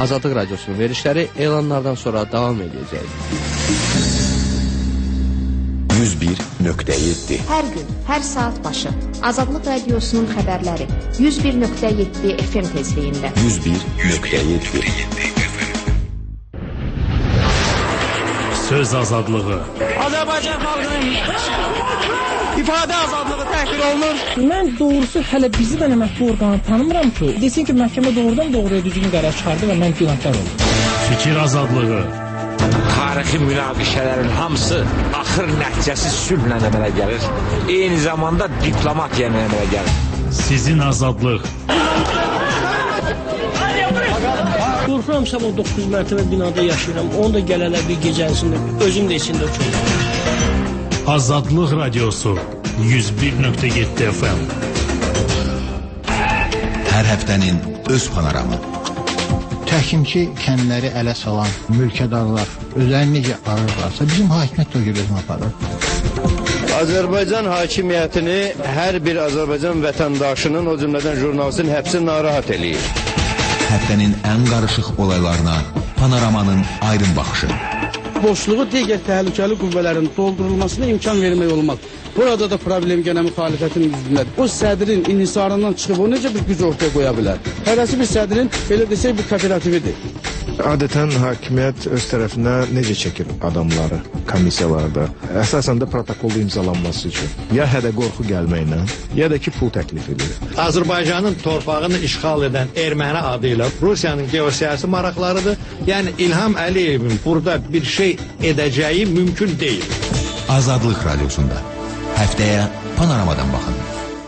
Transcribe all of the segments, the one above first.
Azadlıq Radiosunun verilişləri elanlardan sonra davam edəcək. 101.7 Hər gün, hər saat başı Azadlıq Radiosunun xəbərləri 101.7 FM tezliyində. 101.7 Söz azadlığı. Azərbaycan xalqının ifadə azadlığı təhqir olunur. Mən doğrusu hələ bizi də mətbu orqanı tanımıram ki, desin ki, məhkəmə doğrudan doğruya düzgün qərar çıxardı və mən günahkar oldum. Fikir azadlığı. Tarixi münaqişələrin hamısı axır nəticəsi sülhlə əmələ gəlir. Eyni zamanda diplomatiya əmələ gəlir. Sizin azadlıq. Qorxuram sabah 9 mərtəbə binada yaşayıram. Onu da gələlər bir gecəsində, özüm də içində uçurum. Azadlıq Radiosu 101.7 FM. Hər həftənin öz panoramı. Təhkimçi kəndləri ələ salan mülkədarlar özlərini necə arırlarsa, bizim hakimiyyət o gibi aparır. Azərbaycan hakimiyyətini hər bir Azərbaycan vətəndaşının, o cümlədən jurnalistin həbsi narahat eləyir. Həftənin ən qarışıq olaylarına panoramanın aydın baxışı. Boşluğu digər təhlükəli qüvvələrin doldurulmasına imkan vermək olmaz. Burada da problem gənə müxalifətin yüzündədir. O sədrin inhisarından çıxıb o necə bir güc ortaya qoya bilər? Hərəsi bir sədrin, belə desək, bir kooperatividir. Adətən hakimiyyət öz tərəfindən necə çəkir adamları komissiyalarda? Əsasən də protokolda imzalanması üçün. Ya hədə qorxu gəlməklə, ya da ki pul təklif edir. Azərbaycanın torpağını işğal edən erməni adı ilə Rusiyanın geosiyasi maraqlarıdır. Yəni İlham Əliyevin burada bir şey edəcəyi mümkün deyil. Azadlıq Radiosunda. Həftəyə panoramadan baxın.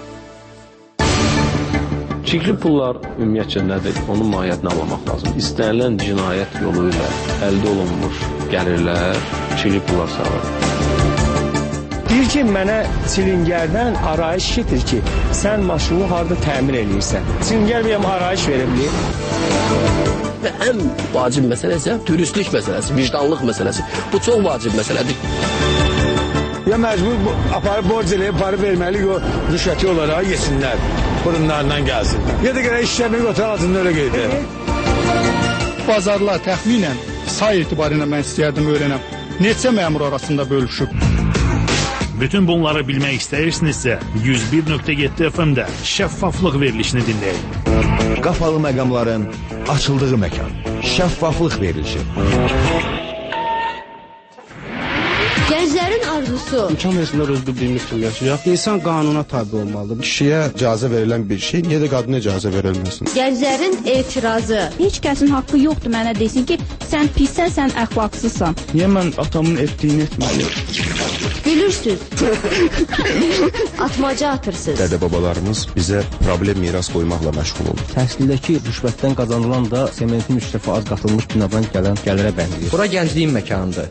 Çirkli pullar ümumiyyətcə nədir? Onun mahiyyətini anlamaq lazım. İstənilən cinayət yolu ilə əldə olunmuş gəlirlər çirkli pullar sayılır. Deyir ki, mənə silingərdən arayış getir ki, sən maşını harada təmir edirsən. Silingər benim arayış verə bilir. Və ən vacib məsələ isə dürüstlük məsələsi, vicdanlıq məsələsi. Bu çox vacib məsələdir. Ya məcbur aparıb borc eləyib, para verməli, rüşvəti olaraq yesinlər, burunlarından gəlsin. Ya da gələk işləmək oturaq altında öyle qeydir. Bazarlar təxminən say etibarıyla mən istəyərdim öyrənəm. Neçə məmur arasında bölüşüb? Bütün bunları bilmək istəyirsinizsə 101.7 FM-də şəffaflıq verilişini dinləyin. Qapalı məqamların açıldığı məkan. Şəffaflıq verilişi. Gənclərin arzusu. İmkan versinlər öz bildiyimiz kimi yaşayaq. İnsan qanuna tabi olmalıdır. Kişiyə icazə verilən bir şey, niyə də qadına icazə verilməsin? Gənclərin etirazı. Heç kəsin haqqı yoxdur mənə desin ki, sən pissən, sən əxlaqsızsan. Niyə mən atamın etdiyini etməliyim? Gülürsüz. Atmaca atırsınız. Dədə-babalarımız bizə problem miras qoymaqla məşğul olur. Təhsildəki rüşvətdən qazanılan da sementin 3 dəfə az qatılmış binadan gələn gəlirə bənzəyir. Bura gəncliyin məkanıdır.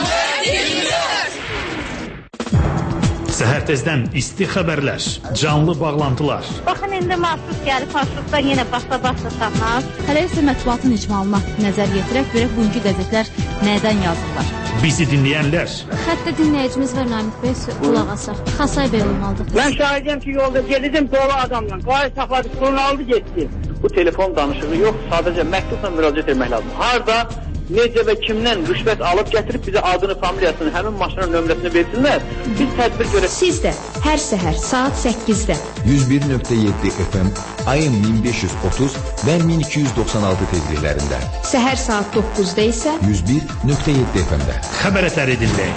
Səhər tezdən isti xəbərlər, canlı bağlantılar. Baxın, indi mahsus gəlib, marşrutdan yenə başla tapmaz. Hələ isə mətbuatın icmalına nəzər yetirək, görək bugünkü qəzetlər nədən yazırlar. Bizi dinləyənlər. Xəttə dinləyicimiz var Namik bəy, qulaq asaq. Xasay bəy olmalıdır. Mən şahidəm ki, yolda gedim dolu adamla. Qayı saxladı, pulunu aldı, getdi. Bu telefon danışığı yox, sadəcə məktubla müraciət etmək lazım. Harda, necə və kimdən rüşvət alıb gətirib bizə adını, familiyasını, həmin maşının nömrəsini versinlər. Biz tədbir görək. Siz də hər səhər saat 8-də 101.7 FM ayın 1530 və 1296 tezliklərində. Səhər saat 9-da isə 101.7 FM-də. Xəbər ətəri dinləyin.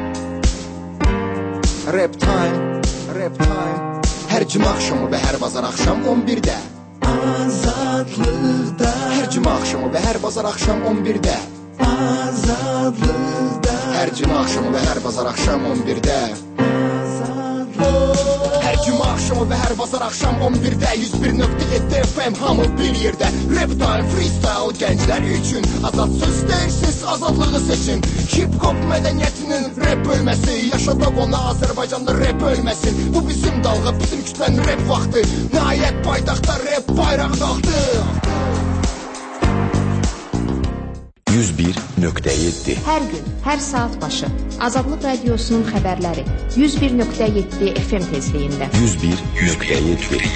Rap time. Hər cümə axşamı və hər bazar axşam 11-də. Azadlıqda. Hər cümə axşamı və hər bazar axşam 11-də. Azadlıqda. Hər cümə axşamı və hər bazar axşam 11-də. Hər cümə axşamı və hər bazar axşam 11-də 101.7 FM hamı bir yerdə. Rap time, freestyle gənclər üçün. Azad söz deyirsiz, azadlığı seçin. Hip-hop mədəniyyətinin rap bölməsi. Yaşadaq ona Azərbaycanda rap ölməsin. Bu bizim dalğa, bizim kütlənin rap vaxtı. Nəhayət paytaxtda rap bayraq qalxdı. 101.7 Hər gün, hər saat başı Azadlıq Radiosunun xəbərləri 101.7 FM tezliyində. 101.7